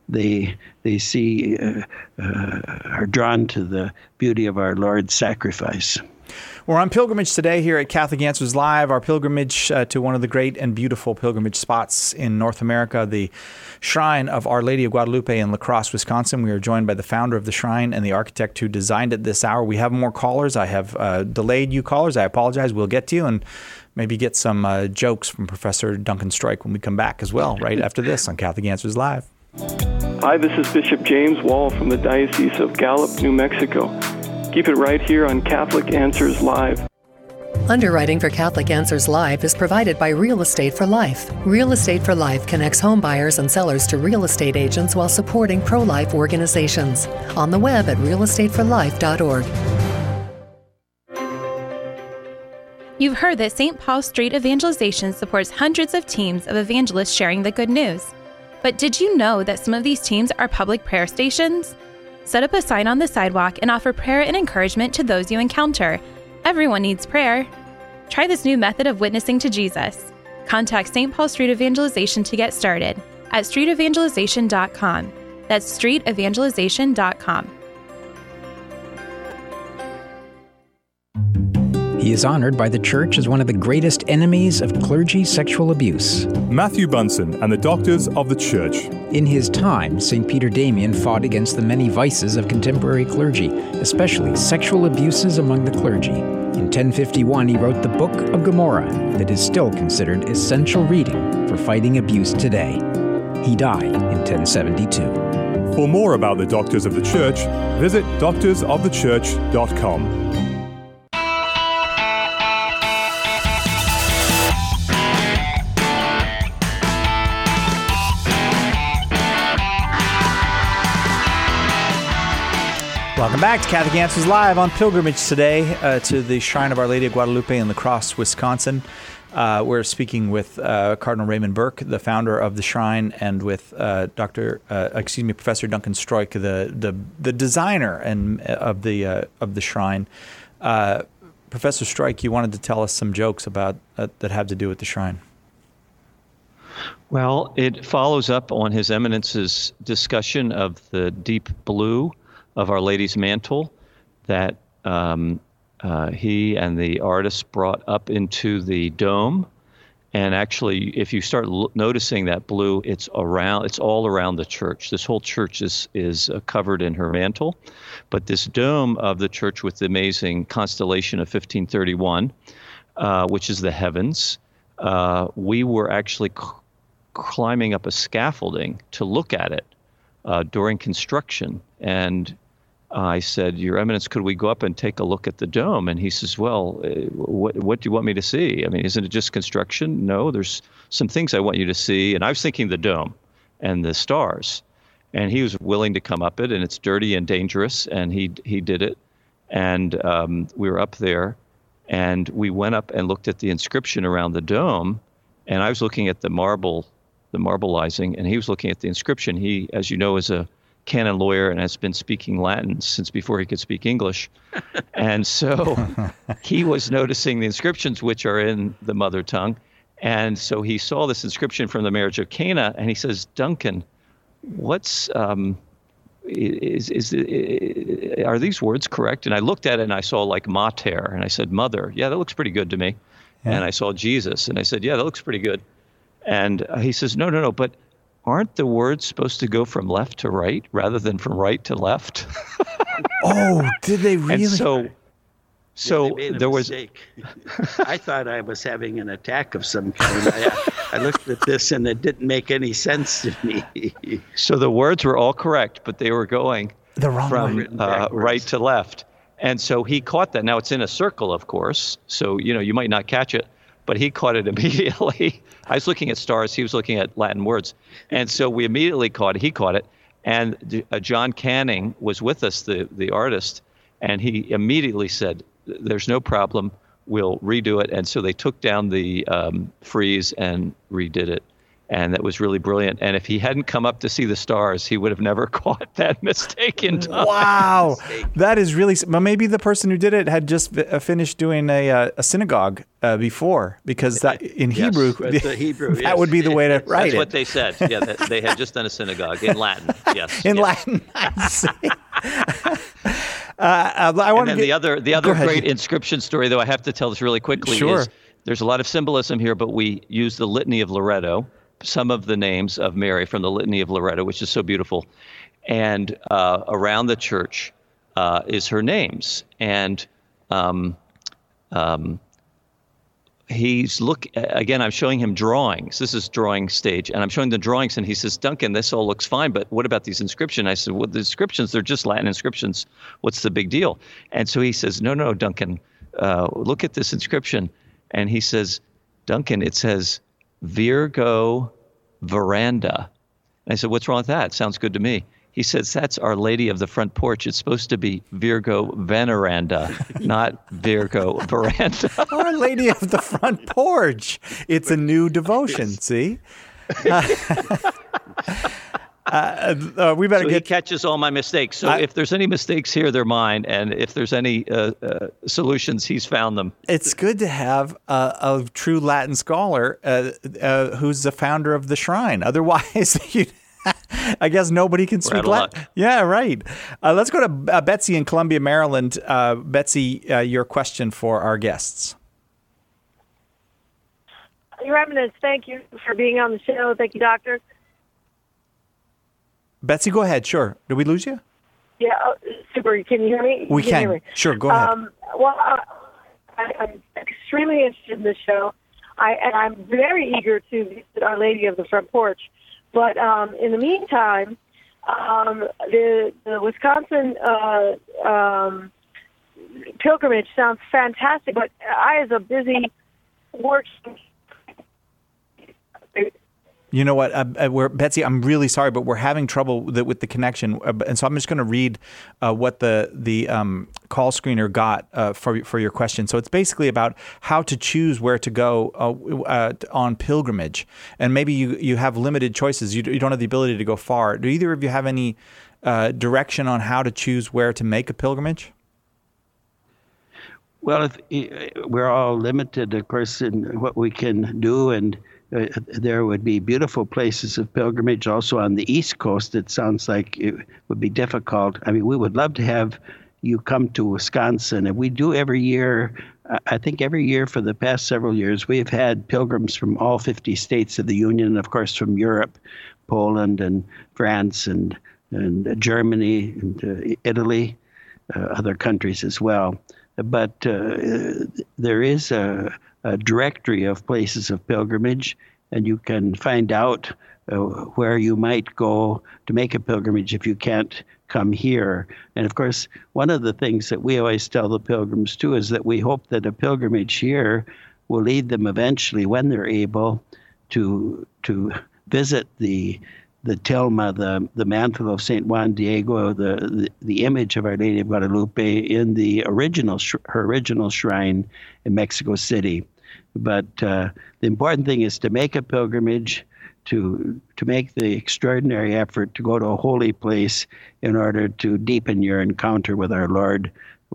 they they see uh, uh, are drawn to the beauty of our Lord's sacrifice. We're on pilgrimage today here at Catholic Answers Live, our pilgrimage uh, to one of the great and beautiful pilgrimage spots in North America, the Shrine of Our Lady of Guadalupe in La Crosse, Wisconsin. We are joined by the founder of the shrine and the architect who designed it this hour. We have more callers. I have uh, delayed you callers. I apologize. We'll get to you and maybe get some uh, jokes from Professor Duncan Stroik when we come back as well, right after this on Catholic Answers Live. Hi, this is Bishop James Wall from the Diocese of Gallup, New Mexico. Keep it right here on Catholic Answers Live. Underwriting for Catholic Answers Live is provided by Real Estate for Life. Real Estate for Life connects home buyers and sellers to real estate agents while supporting pro-life organizations. On the web at real estate for life dot org. You've heard that Saint Paul Street Evangelization supports hundreds of teams of evangelists sharing the good news. But did you know that some of these teams are public prayer stations? Set up a sign on the sidewalk and offer prayer and encouragement to those you encounter. Everyone needs prayer. Try this new method of witnessing to Jesus. Contact Saint Paul Street Evangelization to get started at street evangelization dot com. That's street evangelization dot com. He is honored by the Church as one of the greatest enemies of clergy sexual abuse. Matthew Bunson and the Doctors of the Church. In his time, Saint Peter Damian fought against the many vices of contemporary clergy, especially sexual abuses among the clergy. In ten fifty-one, he wrote the Book of Gomorrah that is still considered essential reading for fighting abuse today. He died in ten seventy-two. For more about the Doctors of the Church, visit doctors of the church dot com. Welcome back to Catholic Answers Live on pilgrimage today uh, to the Shrine of Our Lady of Guadalupe in La Crosse, Wisconsin. Uh, we're speaking with uh, Cardinal Raymond Burke, the founder of the shrine, and with uh, Doctor, uh, excuse me, Professor Duncan Stroik, the the, the designer and of the uh, of the shrine. Uh, Professor Stroik, you wanted to tell us some jokes about uh, that have to do with the shrine. Well, it follows up on His Eminence's discussion of the deep blue of Our Lady's mantle that um, uh, he and the artist brought up into the dome. And actually, if you start l- noticing that blue, it's around, it's all around the church. This whole church is is uh, covered in her mantle. But this dome of the church with the amazing constellation of fifteen thirty-one, uh, which is the heavens, uh, we were actually c- climbing up a scaffolding to look at it uh, during construction. And I said, Your Eminence, could we go up and take a look at the dome? And he says, well, uh, what, what do you want me to see? I mean, isn't it just construction? No, there's some things I want you to see. And I was thinking the dome and the stars. And he was willing to come up it, and it's dirty and dangerous, and he he did it. And um, we were up there, and we went up and looked at the inscription around the dome. And I was looking at the marble, the marbleizing, and he was looking at the inscription. He, as you know, is a canon lawyer and has been speaking Latin since before he could speak English. And so he was noticing the inscriptions, which are in the mother tongue. And so he saw this inscription from the marriage of Cana, and he says, Duncan, what's, um, is, is, is, are these words correct? And I looked at it and I saw like mater, and I said, mother. Yeah, that looks pretty good to me. Yeah. And I saw Jesus, and I said, yeah, that looks pretty good. And he says, no, no, no, but aren't the words supposed to go from left to right rather than from right to left? Oh, did they really? And so, so yeah, they made a there was. I thought I was having an attack of some kind. I, I looked at this and it didn't make any sense to me. So the words were all correct, but they were going the wrong from way. uh, right to left. And so he caught that. Now it's in a circle, of course. So, you know, you might not catch it, but he caught it immediately. I was looking at stars. He was looking at Latin words. And so we immediately caught it. He caught it. And uh, John Canning was with us, the, the artist, and he immediately said, there's no problem. We'll redo it. And so they took down the um, frieze and redid it. And that was really brilliant. And if he hadn't come up to see the stars, he would have never caught that mistake in time. Wow. That is really, well, maybe the person who did it had just finished doing a, uh, a synagogue uh, before, because that, in Yes, Hebrew, But the Hebrew, that yes. would be the way to write That's it. what they said. Yeah, that they had just done a synagogue in Latin. Yes. in yes. Latin, I see. uh, I want And then to the other, the other ahead. great inscription story, though I have to tell this really quickly, Sure. is there's a lot of symbolism here, but we use the Litany of Loretto, some of the names of Mary from the Litany of Loretto, which is so beautiful. And uh, around the church uh, is her names. And um, um, he's look again, I'm showing him drawings. This is drawing stage. And I'm showing the drawings, and he says, Duncan, this all looks fine, but what about these inscriptions? I said, well, the inscriptions, they're just Latin inscriptions. What's the big deal? And so he says, no, no, Duncan, uh, look at this inscription. And he says, Duncan, it says Virgo Veranda. And I said, what's wrong with that? Sounds good to me. He says, that's Our Lady of the Front Porch. It's supposed to be Virgo Veneranda, not Virgo Veranda. Our Lady of the Front Porch. It's a new devotion, see? Uh, uh, uh, we better so get... he catches all my mistakes. So I- if there's any mistakes here, they're mine. And if there's any uh, uh, solutions, he's found them. It's good to have a, a true Latin scholar uh, uh, who's the founder of the shrine. Otherwise, you, I guess nobody can speak out of Latin. luck. Yeah, right. Uh, let's go to uh, Betsy in Columbia, Maryland. Uh, Betsy, uh, your question for our guests. Your Eminence, thank you for being on the show. Thank you, Doctor. Betsy, go ahead. Sure. Did we lose you? Yeah, oh, super. Can you hear me? We you can. Hear me? Sure, go ahead. Um, well, uh, I, I'm extremely interested in this show, I, and I'm very eager to visit Our Lady of the Front Porch. But um, in the meantime, um, the, the Wisconsin uh, um, pilgrimage sounds fantastic. But I, as a busy working You know what, uh, uh, we're, Betsy, I'm really sorry, but we're having trouble with the, with the connection. Uh, and so I'm just going to read uh, what the the um, call screener got uh, for, for your question. So it's basically about how to choose where to go uh, uh, on pilgrimage. And maybe you, you have limited choices. You, you don't have the ability to go far. Do either of you have any uh, direction on how to choose where to make a pilgrimage? Well, if, we're all limited, of course, in what we can do, and uh, there would be beautiful places of pilgrimage also on the East Coast. It sounds like it would be difficult. I mean, we would love to have you come to Wisconsin, and we do every year. I think every year for the past several years, we've had pilgrims from all fifty states of the Union, and of course from Europe, Poland and France and, and Germany and uh, Italy, uh, other countries as well. But uh, there is a, a directory of places of pilgrimage, and you can find out uh, where you might go to make a pilgrimage if you can't come here. And of course, one of the things that we always tell the pilgrims too is that we hope that a pilgrimage here will lead them eventually, when they're able, to to visit the the tilma, the the mantle of Saint Juan Diego, the, the the image of Our Lady of Guadalupe in the original her original shrine in Mexico City. But uh, the important thing is to make a pilgrimage, to to make the extraordinary effort to go to a holy place in order to deepen your encounter with our Lord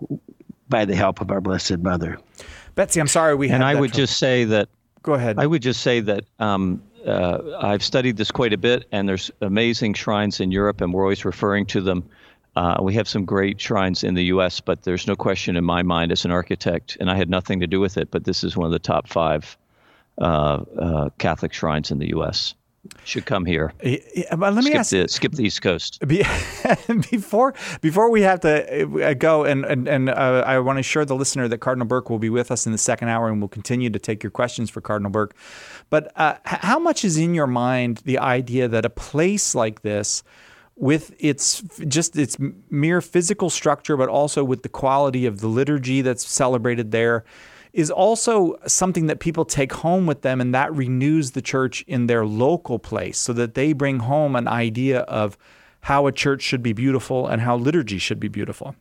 by the help of our Blessed Mother. Betsy, I'm sorry we had And I that would trouble. just say that. Go ahead. I would just say that um, uh, I've studied this quite a bit, and there's amazing shrines in Europe, and we're always referring to them. Uh, we have some great shrines in the U S, but there's no question in my mind as an architect, and I had nothing to do with it, but this is one of the top five uh, uh, Catholic shrines in the U S. Should come here. Yeah, but let me skip ask the, skip the East Coast. Be, before before we have to uh, go, and and, and uh, I want to assure the listener that Cardinal Burke will be with us in the second hour, and we'll continue to take your questions for Cardinal Burke. But uh, how much is in your mind the idea that a place like this, with its just its mere physical structure, but also with the quality of the liturgy that's celebrated there, is also something that people take home with them, and that renews the church in their local place, so that they bring home an idea of how a church should be beautiful and how liturgy should be beautiful?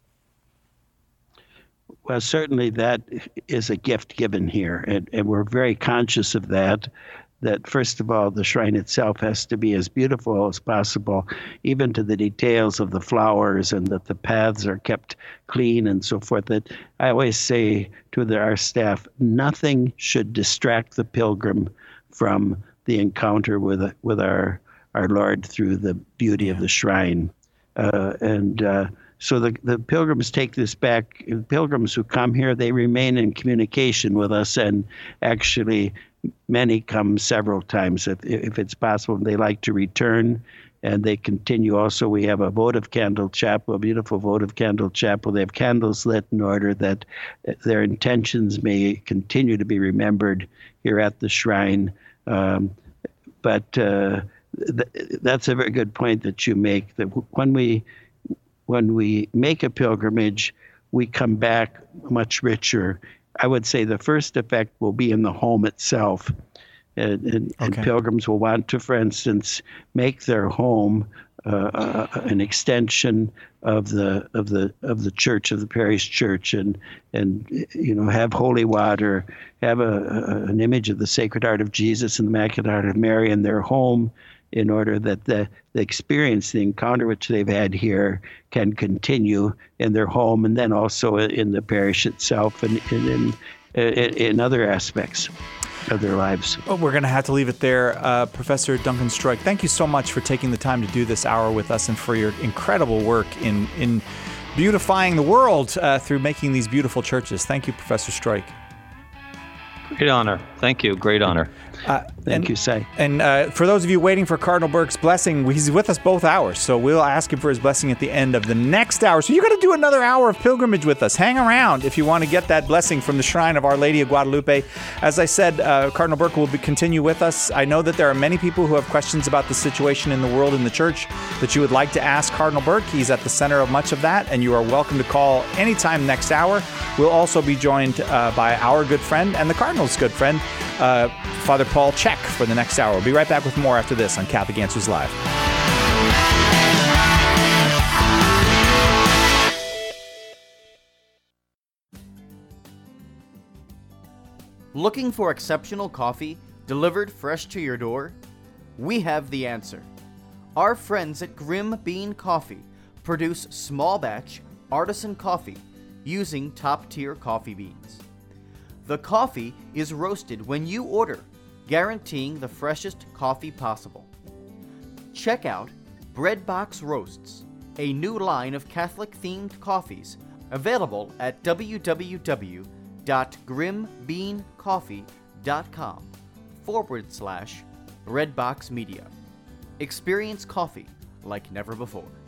Well, certainly that is a gift given here, and, and we're very conscious of that. that, first of all, the shrine itself has to be as beautiful as possible, even to the details of the flowers, and that the paths are kept clean and so forth. That I always say to the, our staff, nothing should distract the pilgrim from the encounter with with our our Lord through the beauty of the shrine. Uh, and uh, so the, the pilgrims take this back. Pilgrims who come here, they remain in communication with us, and actually many come several times if, if it's possible. They like to return, and they continue. Also, we have a votive candle chapel, a beautiful votive candle chapel. They have candles lit in order that their intentions may continue to be remembered here at the shrine. Um, but uh, th- that's a very good point that you make, that when we when we make a pilgrimage, we come back much richer. I would say the first effect will be in the home itself. And, and, okay. and pilgrims will want to, for instance, make their home uh, uh, an extension of the of the of the church, of the parish church, and and you know have holy water, have a, a an image of the Sacred Heart of Jesus and the Immaculate Heart of Mary in their home, in order that the the experience, the encounter which they've had here, can continue in their home, and then also in the parish itself, and, and in, in in other aspects of their lives. Well, we're going to have to leave it there. Uh, Professor Duncan Stroik, thank you so much for taking the time to do this hour with us, and for your incredible work in, in beautifying the world uh, through making these beautiful churches. Thank you, Professor Stroik. Great honor. Thank you. Great honor. Uh, Thank and, you, Say. And uh, for those of you waiting for Cardinal Burke's blessing, he's with us both hours, so we'll ask him for his blessing at the end of the next hour. So you're going to do another hour of pilgrimage with us. Hang around if you want to get that blessing from the Shrine of Our Lady of Guadalupe. As I said, uh, Cardinal Burke will be, continue with us. I know that there are many people who have questions about the situation in the world in the church that you would like to ask Cardinal Burke. He's at the center of much of that, and you are welcome to call anytime next hour. We'll also be joined uh, by our good friend and the Cardinal's good friend, uh, Father Paul Chek, for the next hour. We'll be right back with more after this on Catholic Answers Live. Looking for exceptional coffee delivered fresh to your door? We have the answer. Our friends at Grim Bean Coffee produce small batch artisan coffee using top-tier coffee beans. The coffee is roasted when you order, guaranteeing the freshest coffee possible. Check out Breadbox Roasts, a new line of Catholic-themed coffees available at www.grimbeancoffee.com forward slash Redbox Media. Experience coffee like never before.